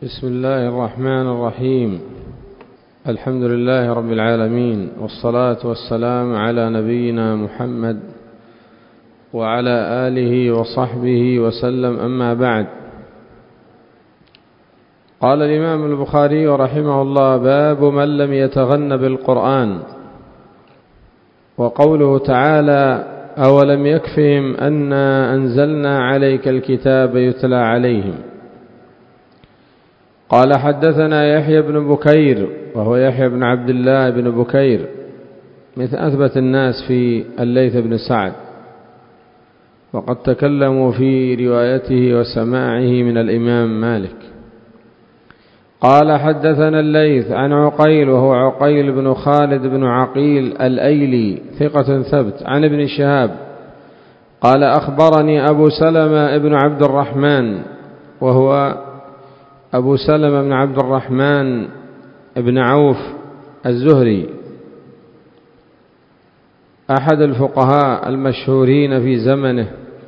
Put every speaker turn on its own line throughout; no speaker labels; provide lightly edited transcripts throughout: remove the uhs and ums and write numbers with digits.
بسم الله الرحمن الرحيم. الحمد لله رب العالمين، والصلاة والسلام على نبينا محمد وعلى آله وصحبه وسلم، أما بعد. قال الإمام البخاري رحمه الله: باب من لم يتغن بالقرآن. وقوله تعالى: أولم يكفهم أنا أنزلنا عليك الكتاب يتلى عليهم. قال: حدثنا يحيى بن بكير، وهو يحيى بن عبد الله بن بكير، مثل أثبت الناس في الليث بن سعد، وقد تكلموا في روايته وسماعه من الإمام مالك. قال: حدثنا الليث عن عقيل، وهو عقيل بن خالد بن عقيل الأيلي، ثقة ثبت، عن ابن شهاب قال: أخبرني أبو سلمة بن عبد الرحمن، وهو أبو سلمة بن عبد الرحمن بن عوف الزهري، أحد الفقهاء المشهورين في زمنه،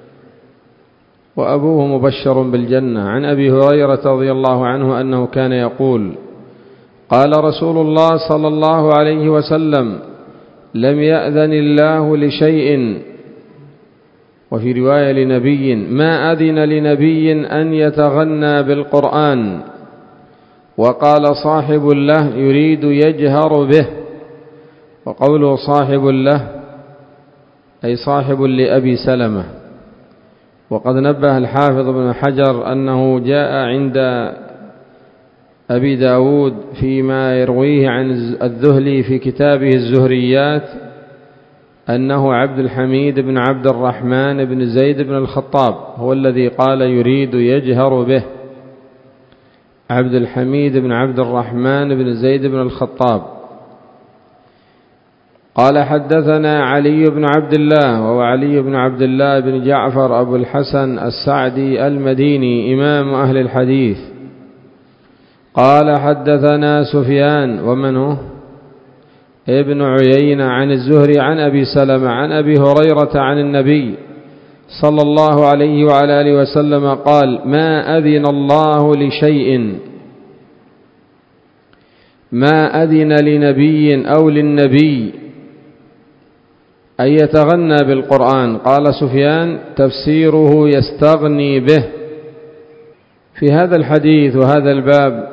وأبوه مبشر بالجنة، عن أبي هريرة رضي الله عنه أنه كان يقول: قال رسول الله صلى الله عليه وسلم: لم يأذن الله لشيء، وفي رواية لنبي: ما أذن لنبي أن يتغنى بالقرآن. وقال صاحب له يريد يجهر به. وقوله صاحب له أي صاحب لأبي سلمة. وقد نبه الحافظ ابن حجر أنه جاء عند أبي داود فيما يرويه عن الذهلي في كتابه الزهريات أنه عبد الحميد بن عبد الرحمن بن زيد بن الخطاب هو الذي قال يريد يجهر به. عبد الحميد بن عبد الرحمن بن زيد بن الخطاب. قال: حدثنا علي بن عبد الله، وهو علي بن عبد الله بن جعفر أبو الحسن السعدي المديني، إمام أهل الحديث. قال: حدثنا سفيان، ومن هو؟ ابن عيينة، عن الزهري عن أبي سلمة عن أبي هريرة عن النبي صلى الله عليه وعلى آله وسلم قال: ما أذن الله لشيء، ما أذن لنبي أو للنبي أن يتغنى بالقرآن. قال سفيان: تفسيره يستغني به. في هذا الحديث وهذا الباب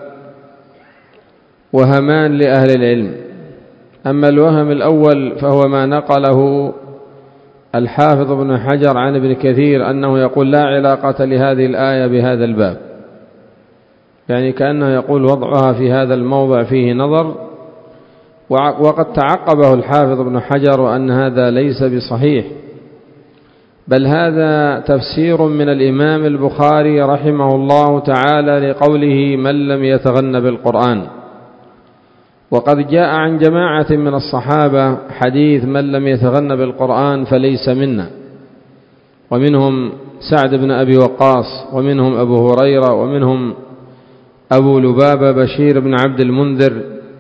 وهمان لأهل العلم. أما الوهم الأول فهو ما نقله الحافظ ابن حجر عن ابن كثير أنه يقول: لا علاقة لهذه الآية بهذا الباب، يعني كأنه يقول وضعها في هذا الموضع فيه نظر، وقد تعقبه الحافظ ابن حجر وأن هذا ليس بصحيح، بل هذا تفسير من الإمام البخاري رحمه الله تعالى لقوله: من لم يتغن بالقرآن. وقد جاء عن جماعة من الصحابة حديث: من لم يتغن بالقرآن فليس منا، ومنهم سعد بن أبي وقاص، ومنهم أبو هريرة، ومنهم أبو لبابة بشير بن عبد المنذر.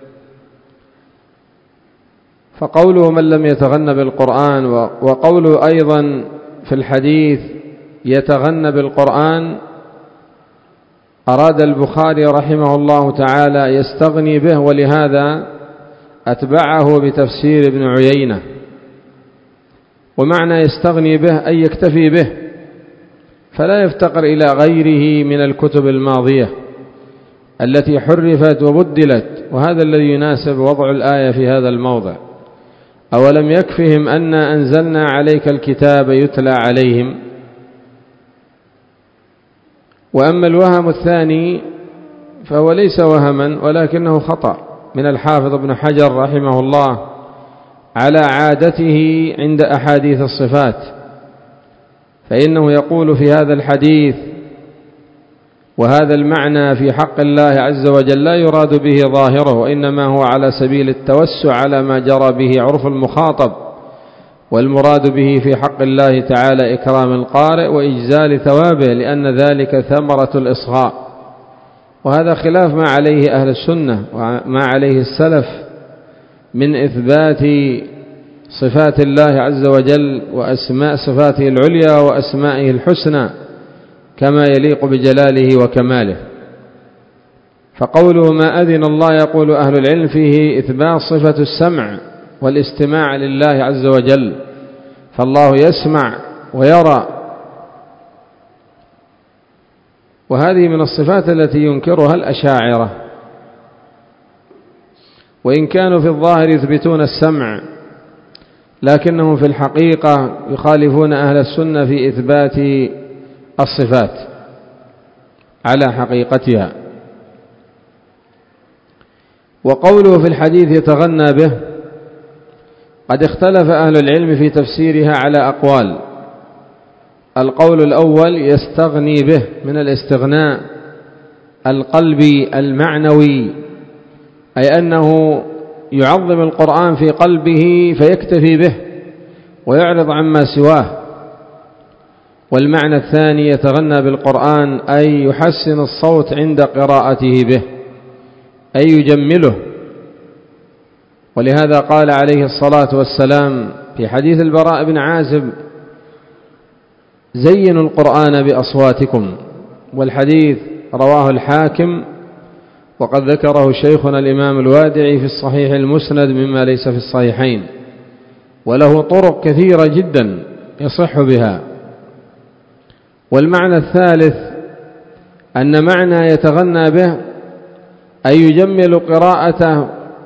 فقوله من لم يتغن بالقرآن، وقوله أيضا في الحديث يتغن بالقرآن، أراد البخاري رحمه الله تعالى يستغني به، ولهذا أتبعه بتفسير ابن عيينة. ومعنى يستغني به أي يكتفي به، فلا يفتقر إلى غيره من الكتب الماضية التي حرفت وبدلت، وهذا الذي يناسب وضع الآية في هذا الموضع: أولم يكفهم أنا أنزلنا عليك الكتاب يتلى عليهم. وأما الوهم الثاني فهو ليس وهما، ولكنه خطأ من الحافظ ابن حجر رحمه الله على عادته عند أحاديث الصفات، فإنه يقول في هذا الحديث وهذا المعنى في حق الله عز وجل لا يراد به ظاهره، وإنما هو على سبيل التوسع على ما جرى به عرف المخاطب، والمراد به في حق الله تعالى إكرام القارئ وإجزال ثوابه، لأن ذلك ثمرة الإصغاء. وهذا خلاف ما عليه أهل السنة وما عليه السلف من إثبات صفات الله عز وجل وأسماء صفاته العليا وأسمائه الحسنى كما يليق بجلاله وكماله. فقوله ما أذن الله يقول أهل العلم فيه إثبات صفة السمع والاستماع لله عز وجل، فالله يسمع ويرى، وهذه من الصفات التي ينكرها الأشاعرة، وإن كانوا في الظاهر يثبتون السمع لكنهم في الحقيقة يخالفون أهل السنة في إثبات الصفات على حقيقتها. وقوله في الحديث يتغنى به، قد اختلف أهل العلم في تفسيرها على أقوال. القول الأول يستغني به من الاستغناء القلبي المعنوي، أي أنه يعظم القرآن في قلبه فيكتفي به ويعرض عما سواه. والمعنى الثاني يتغنى بالقرآن أي يحسن الصوت عند قراءته به، أي يجمله. ولهذا قال عليه الصلاة والسلام في حديث البراء بن عازب زينوا القرآن بأصواتكم، والحديث رواه الحاكم، وقد ذكره شيخنا الإمام الوادعي في الصحيح المسند مما ليس في الصحيحين، وله طرق كثيرة جدا يصح بها. والمعنى الثالث أن معنى يتغنى به أي يجمل قراءته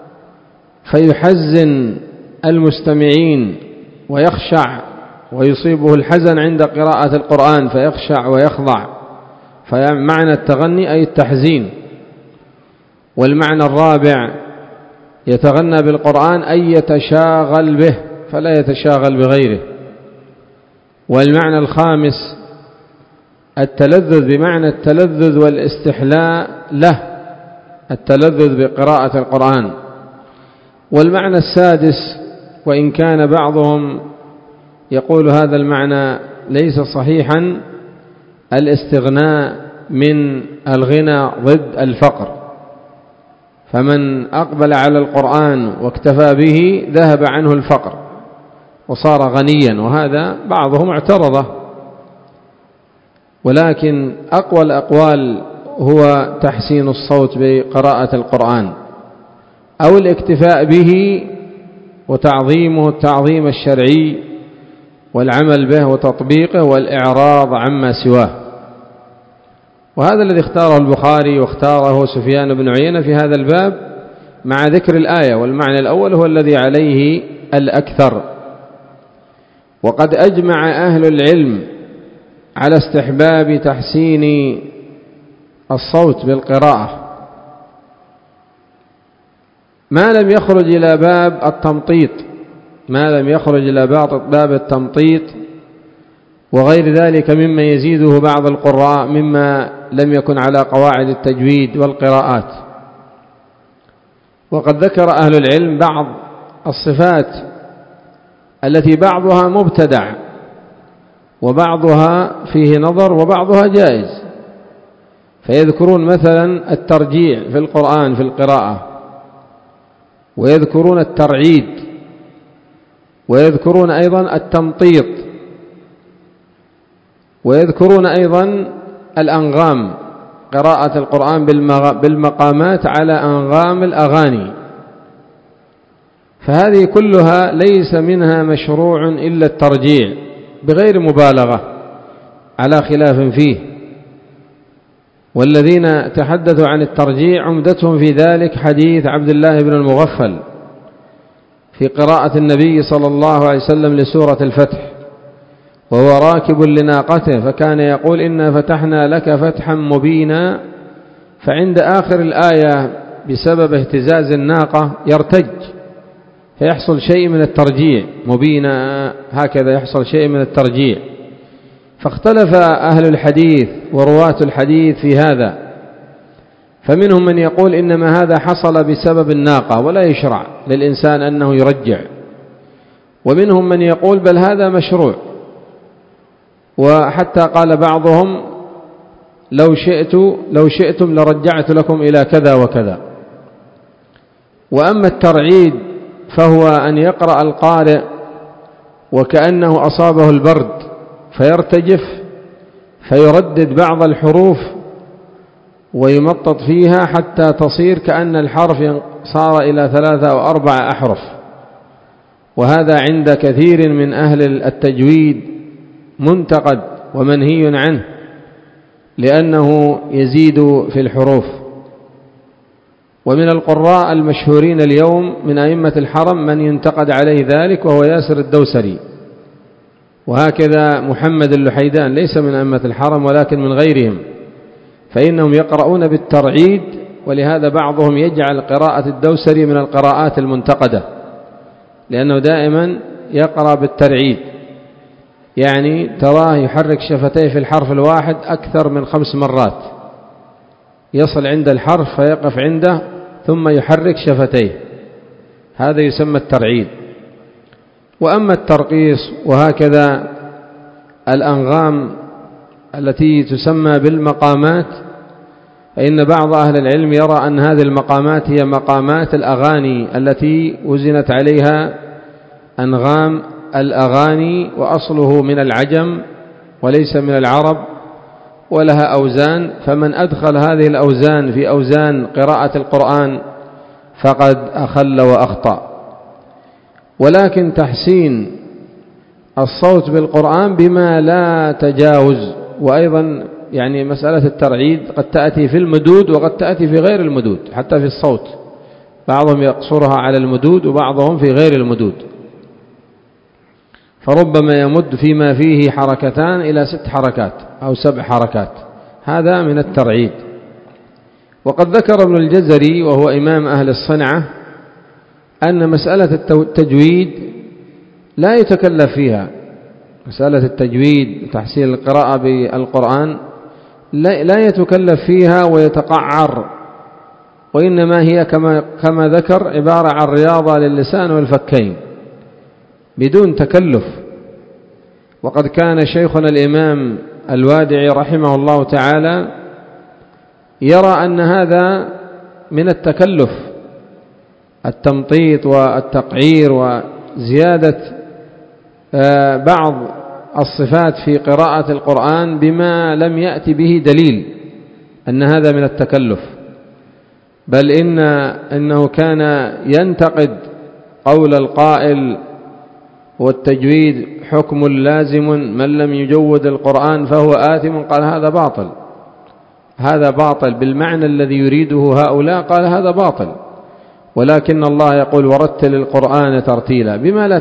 فيحزن المستمعين ويخشع ويصيبه الحزن عند قراءة القرآن فيخشع ويخضع، فمعنى التغني أي التحزين. والمعنى الرابع يتغنى بالقرآن أي يتشاغل به فلا يتشاغل بغيره. والمعنى الخامس التلذذ بمعنى التلذذ والاستحلاء له، التلذذ بقراءة القرآن. والمعنى السادس، وإن كان بعضهم يقول هذا المعنى ليس صحيحا، الاستغناء من الغنى ضد الفقر، فمن أقبل على القرآن واكتفى به ذهب عنه الفقر وصار غنيا، وهذا بعضهم اعترضه. ولكن أقوى الأقوال هو تحسين الصوت بقراءة القرآن أو الاكتفاء به وتعظيمه التعظيم الشرعي والعمل به وتطبيقه والإعراض عما سواه. وهذا الذي اختاره البخاري واختاره سفيان بن عيينة في هذا الباب مع ذكر الآية، والمعنى الأول هو الذي عليه الأكثر. وقد أجمع أهل العلم على استحباب تحسين الصوت بالقراءة ما لم يخرج إلى باب التمطيط، ما لم يخرج إلى باب التمطيط وغير ذلك مما يزيده بعض القراء مما لم يكن على قواعد التجويد والقراءات. وقد ذكر أهل العلم بعض الصفات التي بعضها مبتدع وبعضها فيه نظر وبعضها جائز، فيذكرون مثلا الترجيع في القرآن في القراءة، ويذكرون الترعيد، ويذكرون أيضا التمطيط، ويذكرون أيضا الأنغام، قراءة القرآن بالمقامات على أنغام الأغاني. فهذه كلها ليس منها مشروع إلا الترجيع بغير مبالغة على خلاف فيه. والذين تحدثوا عن الترجيع عمدتهم في ذلك حديث عبد الله بن المغفل في قراءة النبي صلى الله عليه وسلم لسورة الفتح وهو راكب لناقته، فكان يقول إنا فتحنا لك فتحا مبينا، فعند آخر الآية بسبب اهتزاز الناقة يرتج فيحصل شيء من الترجيع، مبينا هكذا يحصل شيء من الترجيع. فاختلف أهل الحديث ورواة الحديث في هذا، فمنهم من يقول إنما هذا حصل بسبب الناقة ولا يشرع للإنسان أنه يرجع، ومنهم من يقول بل هذا مشروع، وحتى قال بعضهم لو شئتم لرجعت لكم إلى كذا وكذا. وأما الترعيد فهو أن يقرأ القارئ وكأنه أصابه البرد فيرتجف فيردد بعض الحروف ويمطط فيها حتى تصير كأن الحرف صار إلى 3 أو 4 أحرف. وهذا عند كثير من أهل التجويد منتقد ومنهي عنه، لأنه يزيد في الحروف. ومن القراء المشهورين اليوم من أئمة الحرم من ينتقد عليه ذلك، وهو ياسر الدوسري. وهكذا محمد اللحيدان ليس من أئمة الحرم ولكن من غيرهم، فإنهم يقرؤون بالترعيد، ولهذا بعضهم يجعل قراءة الدوسري من القراءات المنتقدة، لأنه دائما يقرأ بالترعيد، يعني تراه يحرك شفتيه في الحرف الواحد أكثر من 5 مرات، يصل عند الحرف فيقف عنده ثم يحرك شفتيه، هذا يسمى الترعيد. وأما الترقيص وهكذا الأنغام التي تسمى بالمقامات، فإن بعض أهل العلم يرى أن هذه المقامات هي مقامات الأغاني التي وزنت عليها أنغام الأغاني، وأصله من العجم وليس من العرب، ولها أوزان، فمن أدخل هذه الأوزان في أوزان قراءة القرآن فقد أخل وأخطأ. ولكن تحسين الصوت بالقرآن بما لا تجاوز. وأيضا يعني مسألة الترعيد قد تأتي في المدود وقد تأتي في غير المدود، حتى في الصوت بعضهم يقصرها على المدود وبعضهم في غير المدود، فربما يمد فيما فيه حركتان إلى 6 حركات أو 7 حركات، هذا من الترعيد. وقد ذكر ابن الجزري وهو إمام أهل الصنعة أن مسألة التجويد لا يتكلف فيها، مسألة التجويد وتحسين القراءة بالقرآن لا يتكلف فيها ويتقعر، وإنما هي كما ذكر عبارة عن رياضة للسان والفكين بدون تكلف. وقد كان شيخنا الإمام الوادعي رحمه الله تعالى يرى أن هذا من التكلف، التمطيط والتقعير وزيادة بعض الصفات في قراءة القرآن بما لم يأتي به دليل، أن هذا من التكلف. بل إنه كان ينتقد قول القائل والتجويد حكم لازم من لم يجود القرآن فهو آثم، قال هذا باطل بالمعنى الذي يريده هؤلاء، قال هذا باطل. ولكن الله يقول ورتل القرآن ترتيلا،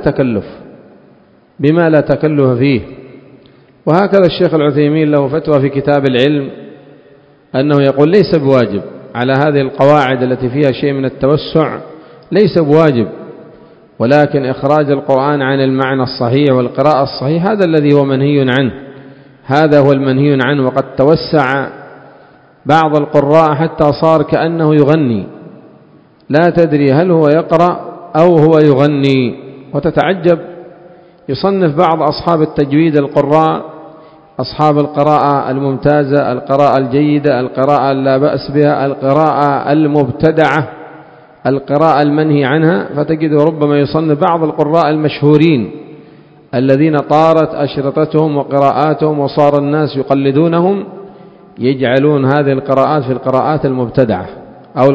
بما لا تكلف فيه. وهكذا الشيخ العثيمين له فتوى في كتاب العلم أنه يقول ليس بواجب على هذه القواعد التي فيها شيء من التوسع، ليس بواجب، ولكن إخراج القرآن عن المعنى الصحيح والقراءة الصحيح هذا الذي هو منهي عنه، هذا هو المنهي عنه. وقد توسع بعض القراء حتى صار كأنه يغني، لا تدري هل هو يقرأ أو هو يغني. وتتعجب يصنف بعض أصحاب التجويد القراء أصحاب القراءة الممتازة، القراءة الجيدة، القراءة لا بأس بها، القراءة المبتدعة، القراءة المنهي عنها، فتجد ربما يصنف بعض القراء المشهورين الذين طارت أشرطتهم وقراءاتهم وصار الناس يقلدونهم، يجعلون هذه القراءات في القراءات المبتدعة أو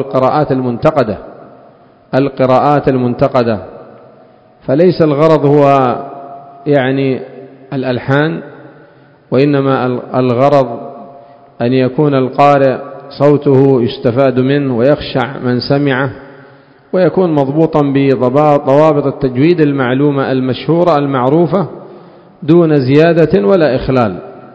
القراءات المنتقدة. فليس الغرض هو يعني الألحان، وإنما الغرض أن يكون القارئ صوته يستفاد منه ويخشع من سمعه، ويكون مضبوطا بضوابط التجويد المعلومة المشهورة المعروفة دون زيادة ولا إخلال.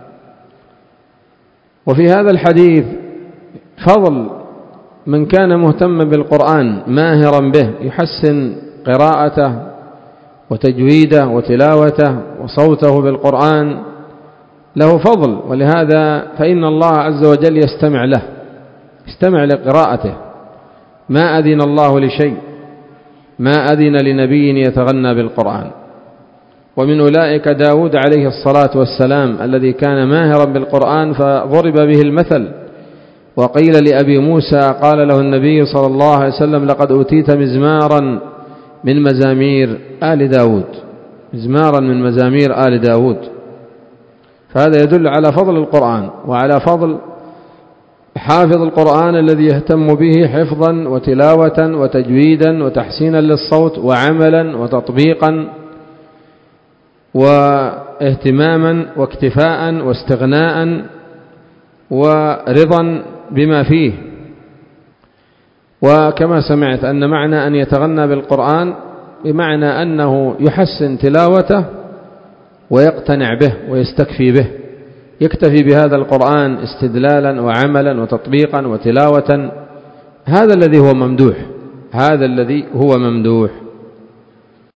وفي هذا الحديث فضل من كان مهتما بالقرآن ماهرا به، يحسن قراءته وتجويده وتلاوته وصوته بالقرآن، له فضل. ولهذا فإن الله عز وجل يستمع لقراءته. ما أذن الله لشيء، ما أذن لنبي يتغنى بالقرآن. ومن أولئك داود عليه الصلاة والسلام الذي كان ماهرا بالقرآن فضرب به المثل. وقيل لأبي موسى قال له النبي صلى الله عليه وسلم لقد أوتيت مزمارا من مزامير آل داود، مزمارا من مزامير آل داود. فهذا يدل على فضل القرآن وعلى فضل حافظ القرآن الذي يهتم به حفظا وتلاوة وتجويدا وتحسينا للصوت وعملا وتطبيقا واهتماما واكتفاء واستغناء ورضا بما فيه. وكما سمعت أن معنى أن يتغنى بالقرآن بمعنى أنه يحسن تلاوته ويقتنع به ويستكفي به، يكتفي بهذا القرآن استدلالا وعملا وتطبيقا وتلاوة. هذا الذي هو ممدوح، هذا الذي هو ممدوح.